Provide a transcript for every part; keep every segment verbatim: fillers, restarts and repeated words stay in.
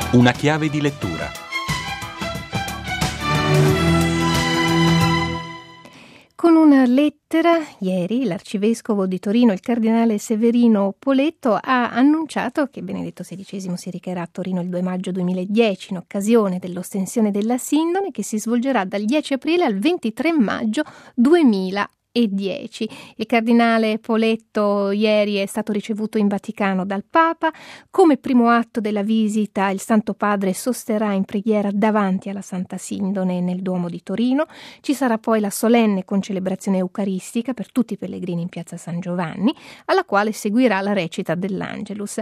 Una chiave di lettura. Con una lettera, ieri, l'arcivescovo di Torino, il cardinale Severino Poletto, ha annunciato che Benedetto sedicesimo si recherà a Torino il due maggio duemiladieci in occasione dell'ostensione della Sindone, che si svolgerà dal dieci aprile al ventitré maggio duemiladieci. Il cardinale Poletto ieri è stato ricevuto in Vaticano dal Papa. Come primo atto della visita, il Santo Padre sosterrà in preghiera davanti alla Santa Sindone nel Duomo di Torino. Ci sarà poi la solenne concelebrazione eucaristica per tutti i pellegrini in piazza San Giovanni, alla quale seguirà la recita dell'Angelus.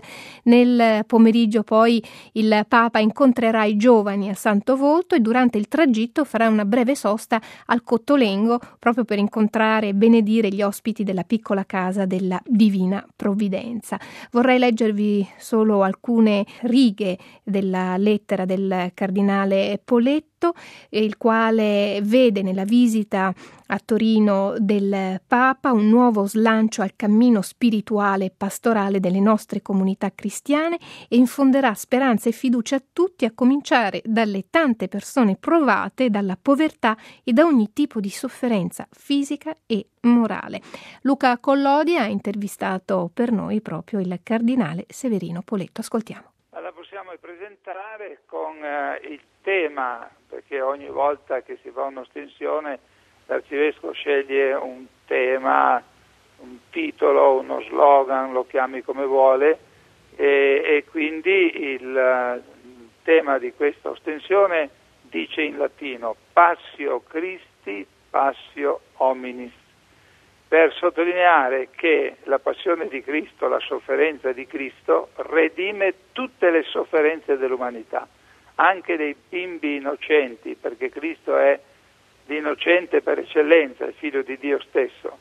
Nel pomeriggio poi il Papa incontrerà i giovani a Santo Volto e durante il tragitto farà una breve sosta al Cottolengo proprio per incontrare e benedire gli ospiti della piccola casa della Divina Provvidenza. Vorrei leggervi solo alcune righe della lettera del cardinale Poletto, il quale vede nella visita a Torino del Papa un nuovo slancio al cammino spirituale e pastorale delle nostre comunità cristiane e infonderà speranza e fiducia a tutti, a cominciare dalle tante persone provate dalla povertà e da ogni tipo di sofferenza fisica e morale. Luca Collodi ha intervistato per noi proprio il cardinale Severino Poletto. Ascoltiamo. La possiamo presentare con eh, il tema, perché ogni volta che si fa un'ostensione l'arcivescovo sceglie un tema, un titolo, uno slogan, lo chiami come vuole, e, e quindi il tema di questa ostensione dice in latino Passio Christi, Passio Hominis, per sottolineare che la passione di Cristo, la sofferenza di Cristo, redime tutte le sofferenze dell'umanità, anche dei bimbi innocenti, perché Cristo è l'innocente per eccellenza, il figlio di Dio stesso.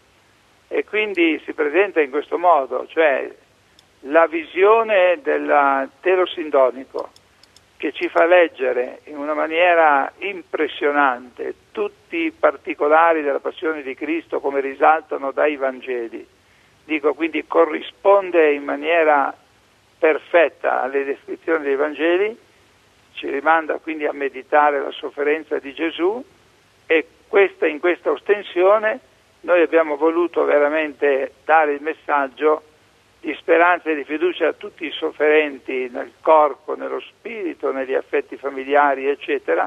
E quindi si presenta in questo modo, cioè la visione del telo sindonico, che ci fa leggere in una maniera impressionante tutti i particolari della passione di Cristo come risaltano dai Vangeli. Dico, quindi corrisponde in maniera perfetta alle descrizioni dei Vangeli, ci rimanda quindi a meditare la sofferenza di Gesù, e questa, in questa ostensione noi abbiamo voluto veramente dare il messaggio di speranza e di fiducia a tutti i sofferenti nel corpo, nello spirito, negli affetti familiari, eccetera,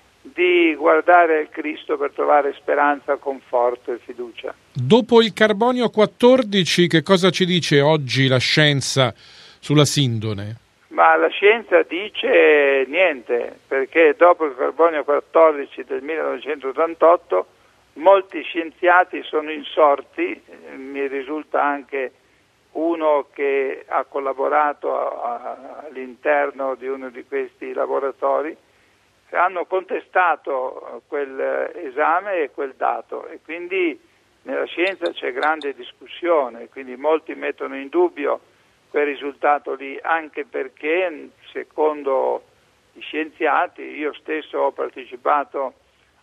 di guardare il Cristo per trovare speranza, conforto e fiducia. Dopo il carbonio quattordici, che cosa ci dice oggi la scienza sulla Sindone? Ma la scienza dice niente, perché dopo il carbonio quattordici del millenovecentottantotto molti scienziati sono insorti, mi risulta anche uno che ha collaborato a, a, all'interno di uno di questi laboratori, hanno contestato quel esame e quel dato, e quindi nella scienza c'è grande discussione, quindi molti mettono in dubbio quel risultato lì, anche perché secondo gli scienziati, io stesso ho partecipato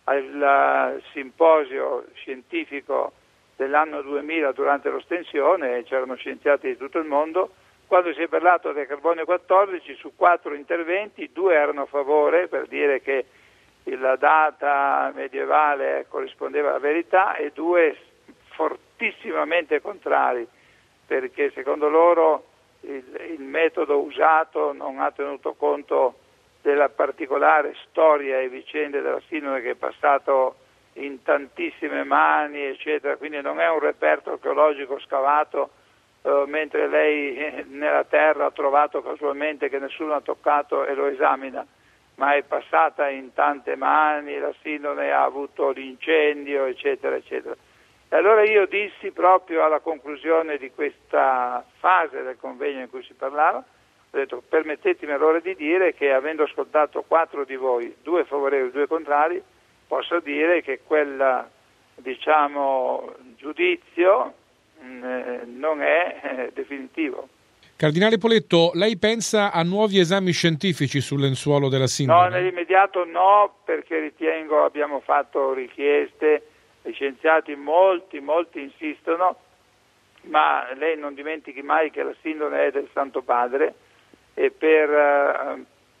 al simposio scientifico dell'anno duemila durante l'ostensione, c'erano scienziati di tutto il mondo, quando si è parlato del carbonio quattordici, su quattro interventi, due erano a favore per dire che la data medievale corrispondeva alla verità, e due fortissimamente contrari, perché secondo loro il, il metodo usato non ha tenuto conto della particolare storia e vicende della Sindone, che è passato in tantissime mani, eccetera, quindi non è un reperto archeologico scavato eh, mentre lei eh, nella terra ha trovato casualmente che nessuno ha toccato e lo esamina, ma è passata in tante mani, la Sindone ha avuto l'incendio, eccetera, eccetera. E allora io dissi proprio alla conclusione di questa fase del convegno in cui si parlava, ho detto: permettetemi allora di dire che, avendo ascoltato quattro di voi, due favorevoli, due contrari, posso dire che quel, diciamo, giudizio mh, non è eh, definitivo. Cardinale Poletto, lei pensa a nuovi esami scientifici sul lenzuolo della Sindone? No, nell'immediato no, perché ritengo, abbiamo fatto richieste, gli scienziati molti, molti insistono, ma lei non dimentichi mai che la Sindone è del Santo Padre, e per eh,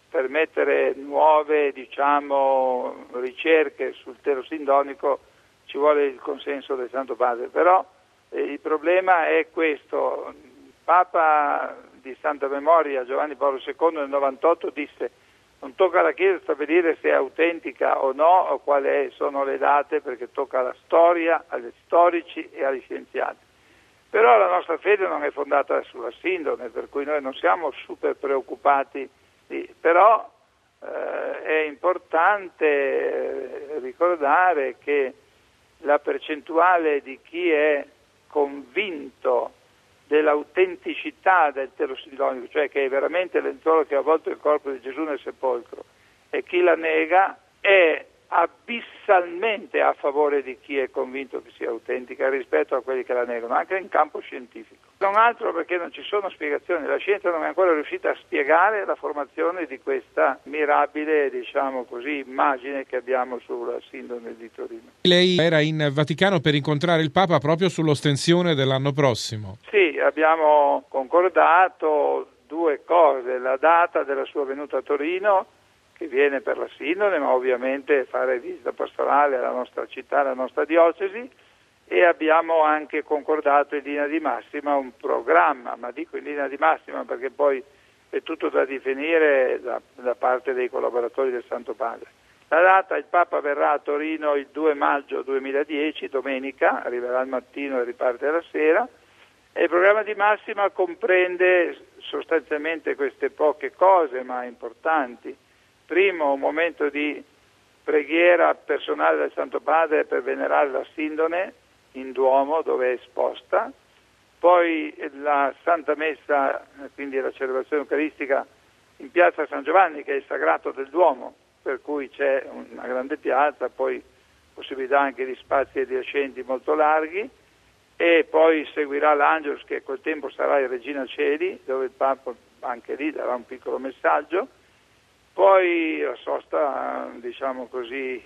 permettere nuove, diciamo, ricerche sul telo sindonico ci vuole il consenso del Santo Padre, però eh, il problema è questo. Il Papa di Santa Memoria Giovanni Paolo secondo nel novantotto disse: non tocca alla Chiesa stabilire se è autentica o no o quali sono le date, perché tocca alla storia, agli storici e agli scienziati. Però la nostra fede non è fondata sulla sindone, per cui noi non siamo super preoccupati, di, però eh, è importante eh, ricordare che la percentuale di chi è convinto dell'autenticità del telo sindonico, cioè che è veramente lenzuolo che ha avvolto il corpo di Gesù nel sepolcro, e chi la nega è abissalmente a favore di chi è convinto che sia autentica rispetto a quelli che la negano, anche in campo scientifico. Non altro perché non ci sono spiegazioni, la scienza non è ancora riuscita a spiegare la formazione di questa mirabile, diciamo così, immagine che abbiamo sulla sindone di Torino. Lei era in Vaticano per incontrare il Papa proprio sull'ostensione dell'anno prossimo. Sì, abbiamo concordato due cose: la data della sua venuta a Torino, che viene per la sindone, ma ovviamente fare visita pastorale alla nostra città, alla nostra diocesi, e abbiamo anche concordato in linea di massima un programma, ma dico in linea di massima perché poi è tutto da definire da, da parte dei collaboratori del Santo Padre. La data: il Papa verrà a Torino il due maggio duemiladieci, domenica, arriverà al mattino e riparte la sera, e il programma di massima comprende sostanzialmente queste poche cose ma importanti. Primo, un momento di preghiera personale del Santo Padre per venerare la sindone in Duomo, dove è esposta, poi la Santa Messa, quindi la celebrazione eucaristica in piazza San Giovanni, che è il sagrato del Duomo, per cui c'è una grande piazza, poi possibilità anche di spazi adiacenti molto larghi, e poi seguirà l'Angelus, che col tempo sarà il Regina Coeli, dove il Papa anche lì darà un piccolo messaggio. Poi la sosta, diciamo così,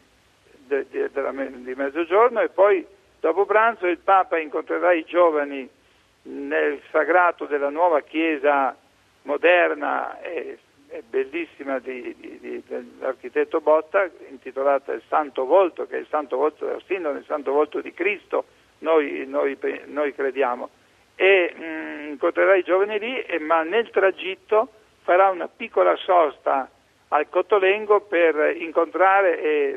de, de, de, di mezzogiorno, e poi dopo pranzo il Papa incontrerà i giovani nel sagrato della nuova chiesa moderna e, e bellissima di, di, di, dell'architetto Botta, intitolata il Santo Volto, che è il Santo Volto della Sindone, il Santo Volto di Cristo, noi, noi, noi crediamo, e mh, incontrerà i giovani lì, e, ma nel tragitto farà una piccola sosta al Cottolengo per incontrare e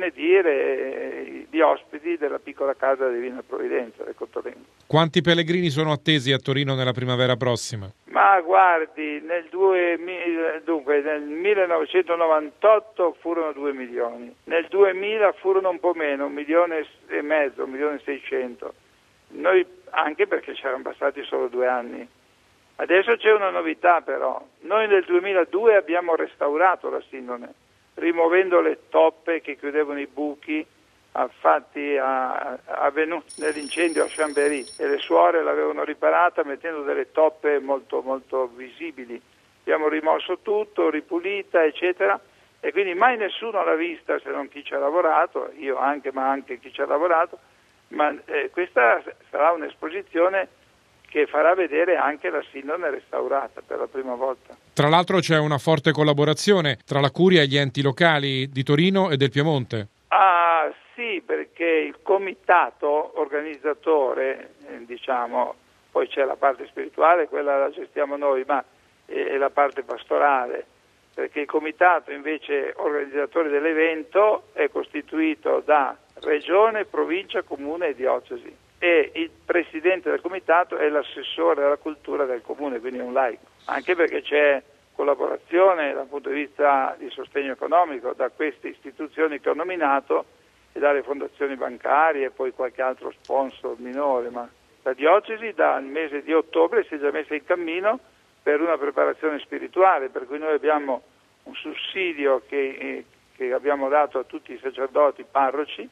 benedire gli ospiti della piccola casa Divina Provvidenza del Cottolengo. Quanti pellegrini sono attesi a Torino nella primavera prossima? Ma guardi, nel, duemila, dunque, nel millenovecentonovantotto furono due milioni, nel duemila furono un po' meno, un milione e mezzo, un milione e seicento, noi anche perché c'erano passati solo due anni. Adesso c'è una novità però: noi nel duemiladue abbiamo restaurato la sindone, rimuovendo le toppe che chiudevano i buchi fatti a, avvenuti nell'incendio a Chambéry, e le suore l'avevano riparata mettendo delle toppe molto molto visibili. Abbiamo rimosso tutto, ripulita, eccetera, e quindi mai nessuno l'ha vista se non chi ci ha lavorato, io anche, ma anche chi ci ha lavorato, ma eh, questa sarà un'esposizione che farà vedere anche la sindone restaurata per la prima volta. Tra l'altro c'è una forte collaborazione tra la Curia e gli enti locali di Torino e del Piemonte. Ah sì, perché il comitato organizzatore, eh, diciamo, poi c'è la parte spirituale, quella la gestiamo noi, ma è la parte pastorale, perché il comitato invece organizzatore dell'evento è costituito da regione, provincia, comune e diocesi, e il presidente del comitato è l'assessore alla cultura del comune, quindi un laico, anche perché c'è collaborazione dal punto di vista di sostegno economico da queste istituzioni che ho nominato e dalle fondazioni bancarie e poi qualche altro sponsor minore, ma la diocesi dal mese di ottobre si è già messa in cammino per una preparazione spirituale, per cui noi abbiamo un sussidio che, eh, che abbiamo dato a tutti i sacerdoti parroci,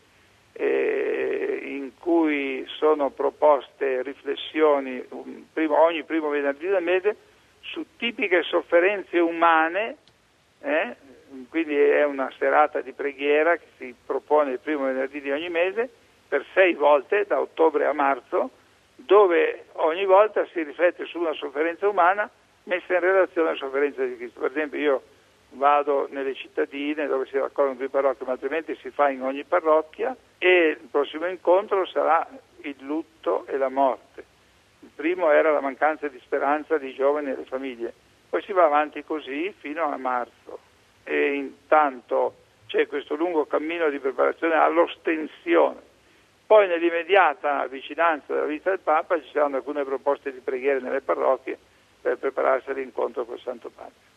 eh, in cui sono proposte riflessioni un primo, ogni primo venerdì del mese su tipiche sofferenze umane, eh? Quindi è una serata di preghiera che si propone il primo venerdì di ogni mese per sei volte da ottobre a marzo, dove ogni volta si riflette su una sofferenza umana messa in relazione alla sofferenza di Cristo. Per esempio io vado nelle cittadine dove si raccolgono più parrocchie, ma altrimenti si fa in ogni parrocchia, e il prossimo incontro sarà il lutto e la morte. Il primo era la mancanza di speranza di giovani e le famiglie, poi si va avanti così fino a marzo, e intanto c'è questo lungo cammino di preparazione all'ostensione. Poi nell'immediata vicinanza della visita del Papa ci saranno alcune proposte di preghiere nelle parrocchie per prepararsi all'incontro col Santo Padre.